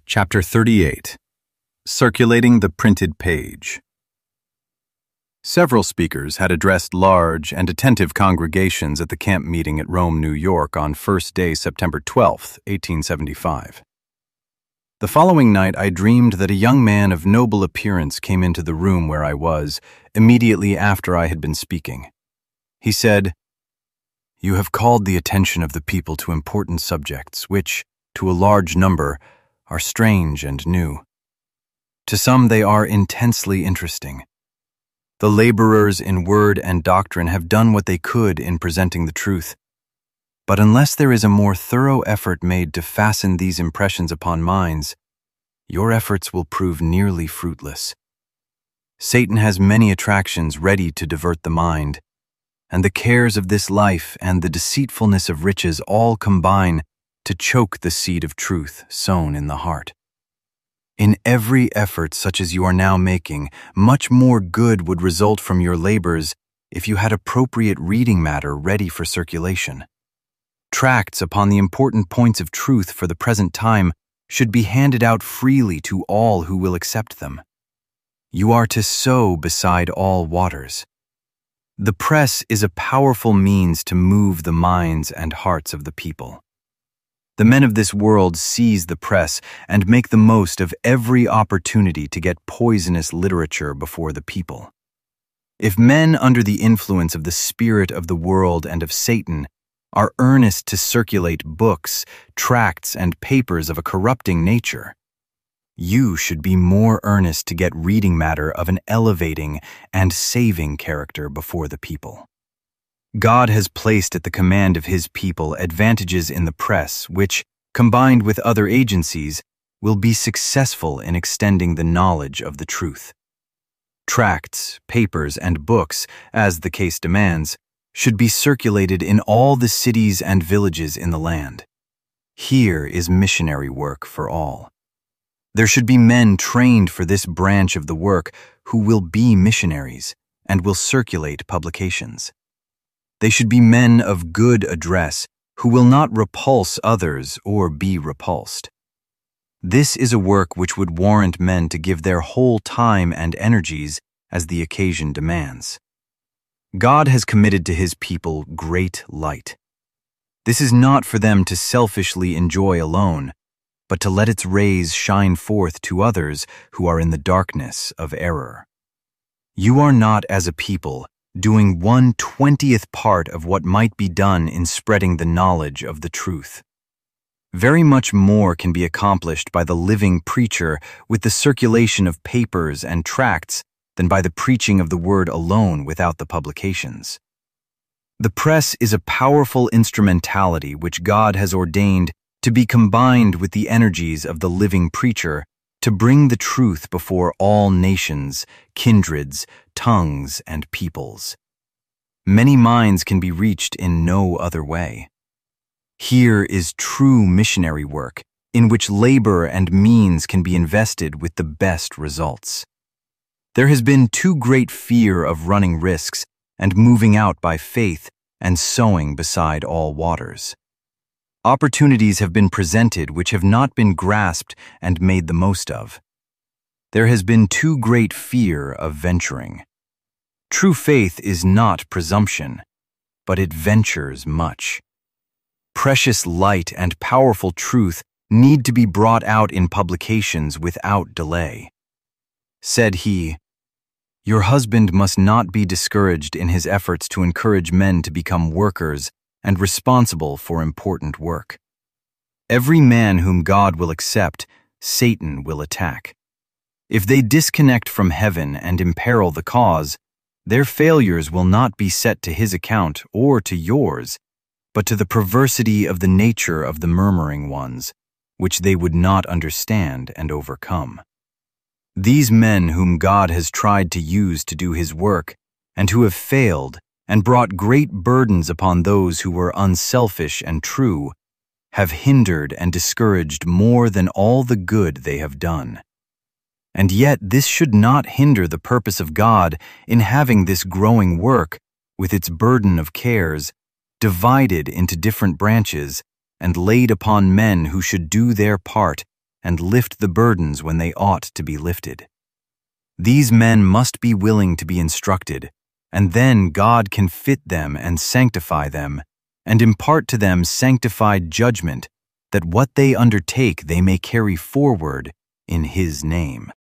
Chapter 38. Circulating the Printed Page. Several speakers had addressed large and attentive congregations at the camp meeting at Rome, New York on first day September 12, 1875. The following night I dreamed that a young man of noble appearance came into the room where I was, immediately after I had been speaking. He said, "You have called the attention of the people to important subjects which, to a large number, are strange and new. To some they are intensely interesting. The laborers in word and doctrine have done what they could in presenting the truth. But unless there is a more thorough effort made to fasten these impressions upon minds, your efforts will prove nearly fruitless. Satan has many attractions ready to divert the mind, and the cares of this life and the deceitfulness of riches all combine to choke the seed of truth sown in the heart. In every effort such as you are now making, much more good would result from your labors if you had appropriate reading matter ready for circulation. Tracts upon the important points of truth for the present time should be handed out freely to all who will accept them. You are to sow beside all waters. The press is a powerful means to move the minds and hearts of the people. The men of this world seize the press and make the most of every opportunity to get poisonous literature before the people. If men under the influence of the spirit of the world and of Satan are earnest to circulate books, tracts, and papers of a corrupting nature, you should be more earnest to get reading matter of an elevating and saving character before the people. God has placed at the command of His people advantages in the press which, combined with other agencies, will be successful in extending the knowledge of the truth. Tracts, papers, and books, as the case demands, should be circulated in all the cities and villages in the land. Here is missionary work for all. There should be men trained for this branch of the work who will be missionaries and will circulate publications. They should be men of good address who will not repulse others or be repulsed. This is a work which would warrant men to give their whole time and energies as the occasion demands. God has committed to His people great light. This is not for them to selfishly enjoy alone, but to let its rays shine forth to others who are in the darkness of error. You are not, as a people, doing 1/20th part of what might be done in spreading the knowledge of the truth. Very much more can be accomplished by the living preacher with the circulation of papers and tracts than by the preaching of the word alone without the publications. The press is a powerful instrumentality which God has ordained to be combined with the energies of the living preacher to bring the truth before all nations, kindreds, tongues, and peoples. Many minds can be reached in no other way. Here is true missionary work, in which labor and means can be invested with the best results. There has been too great fear of running risks and moving out by faith and sowing beside all waters. Opportunities have been presented which have not been grasped and made the most of. There has been too great fear of venturing. True faith is not presumption, but it ventures much. Precious light and powerful truth need to be brought out in publications without delay. Said he, "Your husband must not be discouraged in his efforts to encourage men to become workers and responsible for important work. Every man whom God will accept, Satan will attack. If they disconnect from heaven and imperil the cause, their failures will not be set to his account or to yours, but to the perversity of the nature of the murmuring ones, which they would not understand and overcome. These men whom God has tried to use to do His work, and who have failed, and brought great burdens upon those who were unselfish and true, have hindered and discouraged more than all the good they have done. And yet this should not hinder the purpose of God in having this growing work, with its burden of cares, divided into different branches and laid upon men who should do their part and lift the burdens when they ought to be lifted. These men must be willing to be instructed, and then God can fit them and sanctify them, and impart to them sanctified judgment, that what they undertake they may carry forward in His name.